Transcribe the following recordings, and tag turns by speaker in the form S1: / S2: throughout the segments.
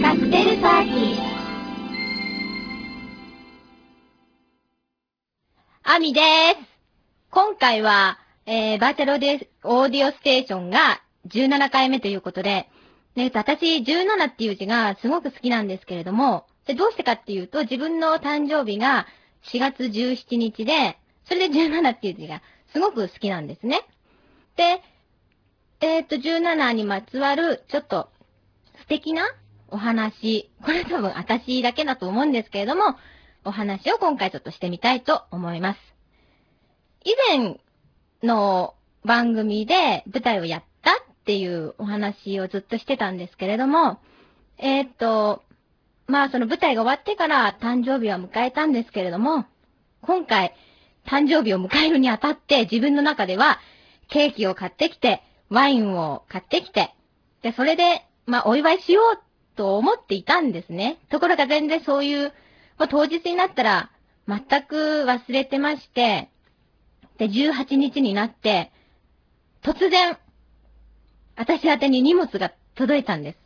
S1: カクテルパーティー。アミです。今回は、バーチャルオーディオステーションが17回目ということで、私17っていう字がすごく好きなんですけれども、どうしてかっていうと、自分の誕生日が4月17日で、それで17っていう字がすごく好きなんですね。で、17にまつわるちょっと素敵なお話、これ多分私だけだと思うんですけれども、お話を今回ちょっとしてみたいと思います。以前の番組で舞台をやったっていうお話をずっとしてたんですけれども、その舞台が終わってから誕生日は迎えたんですけれども、今回誕生日を迎えるにあたって自分の中ではケーキを買ってきて、ワインを買ってきて、で、それで、お祝いしようと思っていたんですね。ところが全然そういう、当日になったら全く忘れてまして、で、18日になって、突然、私宛てに荷物が届いたんです。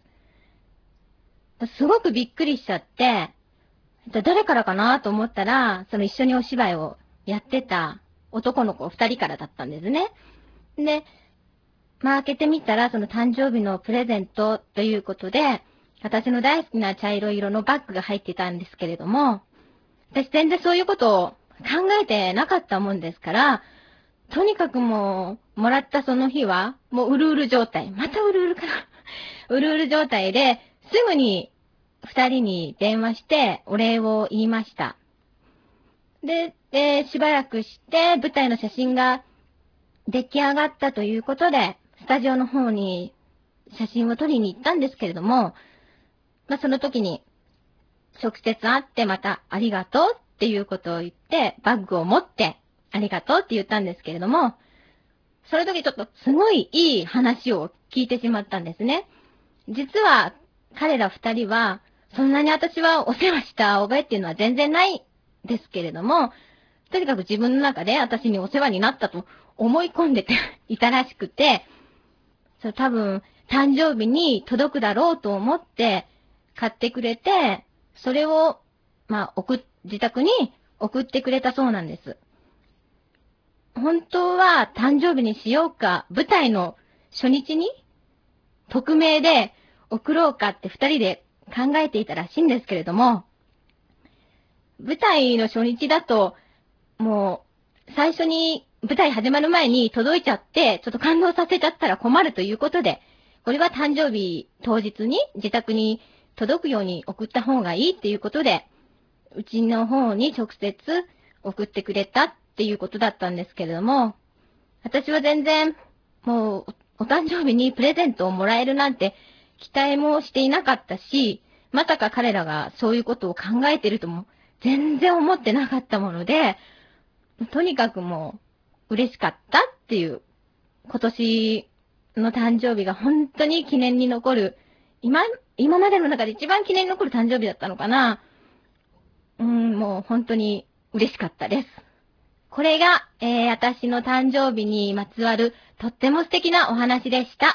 S1: すごくびっくりしちゃって、誰からかなと思ったら、その一緒にお芝居をやってた男の子2人からだったんですね。で、開けてみたら、その誕生日のプレゼントということで、私の大好きな茶色色のバッグが入ってたんですけれども、私全然そういうことを考えてなかったもんですから、とにかくもらったその日は、もううるうる状態。またうるうるかなうるうる状態で、すぐに二人に電話してお礼を言いました。で、しばらくして舞台の写真が出来上がったということで、スタジオの方に写真を撮りに行ったんですけれども、その時に直接会ってまたありがとうっていうことを言って、バッグを持ってありがとうって言ったんですけれども、その時ちょっとすごいいい話を聞いてしまったんですね。実は彼ら二人は、そんなに私はお世話した覚えっていうのは全然ないですけれども、とにかく自分の中で私にお世話になったと思い込んでていたらしくて、それ多分誕生日に届くだろうと思って買ってくれて、それを、自宅に送ってくれたそうなんです。本当は誕生日にしようか、舞台の初日に匿名で送ろうかって二人で考えていたらしいんですけれども、舞台の初日だと、もう最初に舞台始まる前に届いちゃって、ちょっと感動させちゃったら困るということで、これは誕生日当日に自宅に届くように送った方がいいっていうことで、うちの方に直接送ってくれたっていうことだったんですけれども、私は全然、もう、お誕生日にプレゼントをもらえるなんて期待もしていなかったし、まさか彼らがそういうことを考えてるとも全然思ってなかったもので、とにかくもう嬉しかったっていう、今年の誕生日が本当に記念に残る、今までの中で一番記念に残る誕生日だったのかな。もう本当に嬉しかったです。これが、私の誕生日にまつわるとっても素敵なお話でした。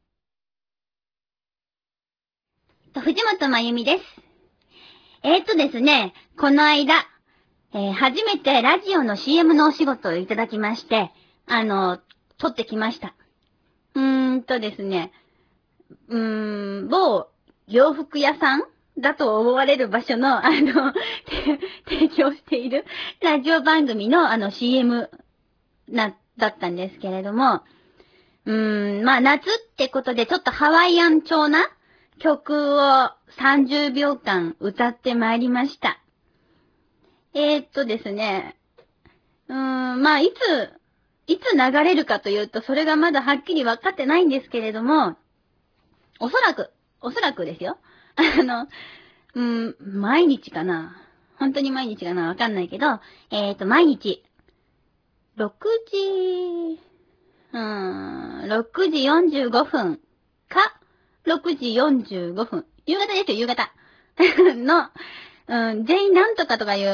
S2: 藤本まゆみです。ですね、この間、初めてラジオの CM のお仕事をいただきまして、撮ってきました。ですね、某洋服屋さんだと思われる場所の、提供しているラジオ番組のCM だったんですけれども、夏ってことでちょっとハワイアン調な曲を30秒間歌ってまいりました。ですね、いつ流れるかというと、それがまだはっきり分かってないんですけれども、おそらくですよ。毎日かな。本当に毎日かなわかんないけど、毎日、6時、6時45分か、6時45分。夕方ですよ、夕方。の、全員なんとかとかいう、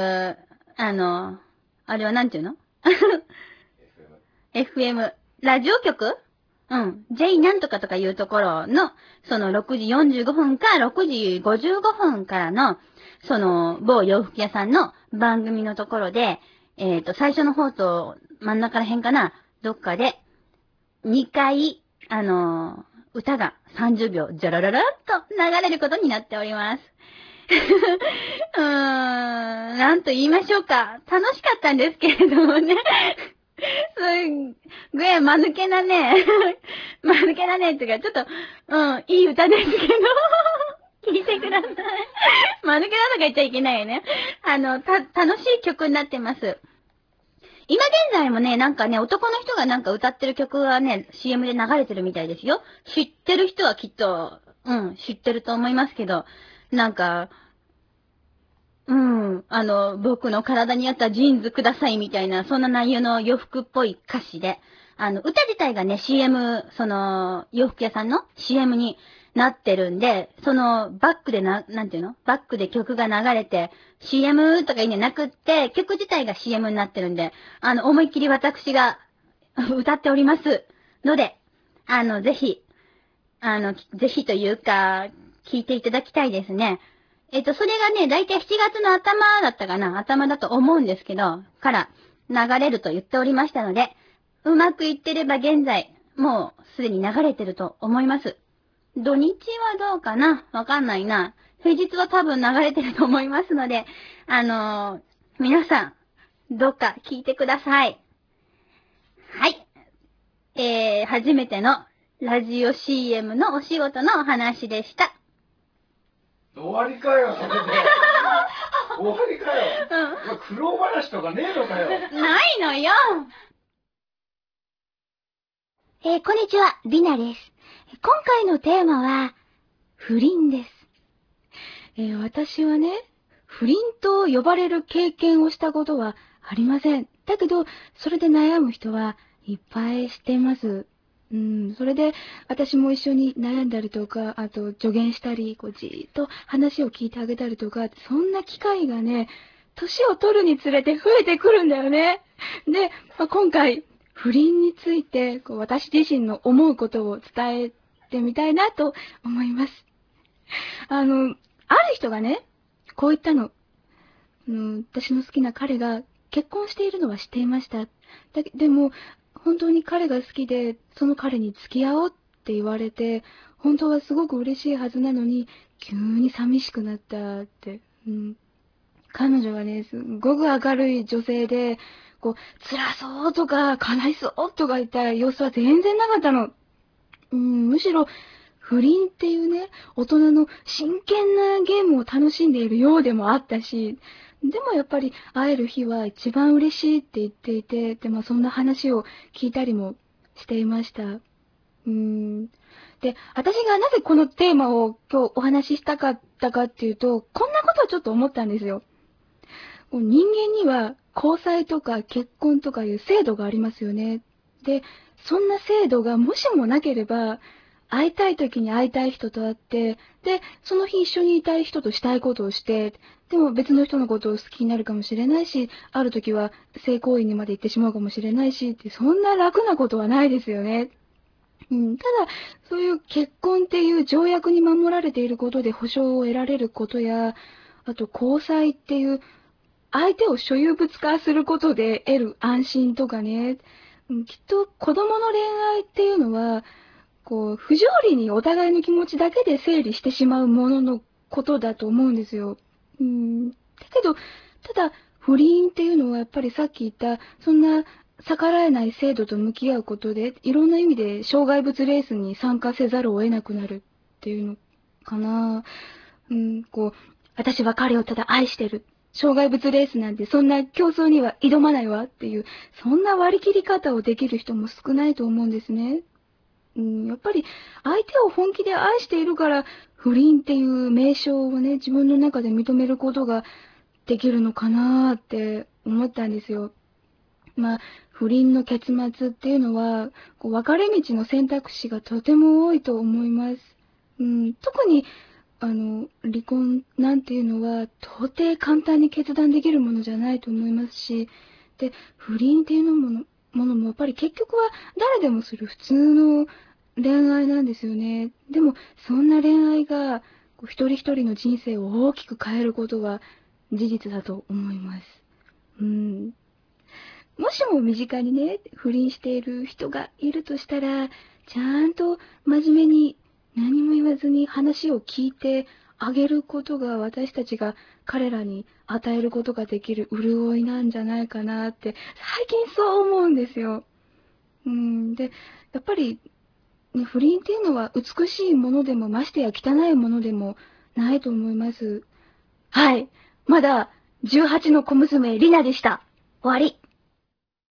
S2: あれはなんていうの？ FM。ラジオ局 J なんとかとかいうところの、その6時45分か6時55分からの、その某洋服屋さんの番組のところで、最初の方と真ん中ら辺かな、どっかで、2回、歌が30秒、じゃらららっと流れることになっております。なんと言いましょうか。楽しかったんですけれどもね。すっごい、間抜けなね、間抜けなね、っていうか、ちょっと、いい歌ですけど、聞いてください。間抜けなのが言っちゃいけないよね。楽しい曲になってます。今現在もね、なんかね、男の人がなんか歌ってる曲がね、CM で流れてるみたいですよ。知ってる人はきっと、知ってると思いますけど、なんか、僕の体に合ったジーンズくださいみたいな、そんな内容の洋服っぽい歌詞で、歌自体がね、CM、洋服屋さんの CM になってるんで、バックでなんていうのバックで曲が流れて、CM とかいうんじゃなくって、曲自体が CM になってるんで、思いっきり私が歌っておりますので、ぜひ、ぜひというか、聞いていただきたいですね。それがね、だいたい7月の頭だったかな、頭だと思うんですけど、から流れると言っておりましたので、うまくいってれば現在、もうすでに流れてると思います。土日はどうかなわかんないな。平日は多分流れてると思いますので、皆さん、どっか聞いてください。はい。初めてのラジオ CM のお仕事のお話でした。
S3: 終わりかよ、それで。終わりかよ。苦労話とかねえのかよ。
S2: ないのよ。
S1: こんにちは、りなです。今回のテーマは、不倫です。私はね、不倫と呼ばれる経験をしたことはありません。だけど、それで悩む人はいっぱい知っています。それで、私も一緒に悩んだりとか、あと助言したり、じーっと話を聞いてあげたりとか、そんな機会がね、年を取るにつれて増えてくるんだよね。で、今回、不倫について、私自身の思うことを伝えてみたいなと思います。ある人がね、こう言ったの。私の好きな彼が結婚しているのは知っていました。でも、本当に彼が好きで、その彼に付き合おうって言われて、本当はすごく嬉しいはずなのに、急に寂しくなったって。彼女はね、すっごく明るい女性で、辛そうとか、悲しそうとか言った様子は全然なかったの。むしろ、不倫っていうね、大人の真剣なゲームを楽しんでいるようでもあったし、でもやっぱり会える日は一番嬉しいって言っていて、で、そんな話を聞いたりもしていました。で、私がなぜこのテーマを今日お話ししたかったかっていうと、こんなことをちょっと思ったんですよ。人間には交際とか結婚とかいう制度がありますよね。で、そんな制度がもしもなければ、会いたい時に会いたい人と会って、で、その日一緒にいたい人としたいことをして、でも別の人のことを好きになるかもしれないし、ある時は性行為にまで行ってしまうかもしれないし、そんな楽なことはないですよね。ただ、そういう結婚っていう条約に守られていることで保障を得られることや、あと交際っていう相手を所有物化することで得る安心とかね、きっと子供の恋愛っていうのは、不条理にお互いの気持ちだけで整理してしまうもののことだと思うんですよ。だけど、ただ、不倫っていうのはやっぱりさっき言った、そんな逆らえない制度と向き合うことで、いろんな意味で障害物レースに参加せざるを得なくなるっていうのかな。私は彼をただ愛してる。障害物レースなんてそんな競争には挑まないわっていう、そんな割り切り方をできる人も少ないと思うんですね。やっぱり相手を本気で愛しているから不倫っていう名称をね、自分の中で認めることができるのかなーって思ったんですよ。不倫の結末っていうのは、別れ道の選択肢がとても多いと思います。特に離婚なんていうのは到底簡単に決断できるものじゃないと思いますし、で、不倫っていう
S4: ものもやっぱり結局は誰でもする普通の恋愛なんですよね。でもそんな恋愛が一人一人の人生を大きく変えることは事実だと思います。もしも身近にね、不倫している人がいるとしたら、ちゃんと真面目に何も言わずに話を聞いてあげることが私たちが彼らに与えることができる潤いなんじゃないかなって最近そう思うんですよ。で、やっぱり、ね、不倫っていうのは美しいものでもましてや汚いものでもないと思います。はい。まだ18の小娘リナでした。終わり。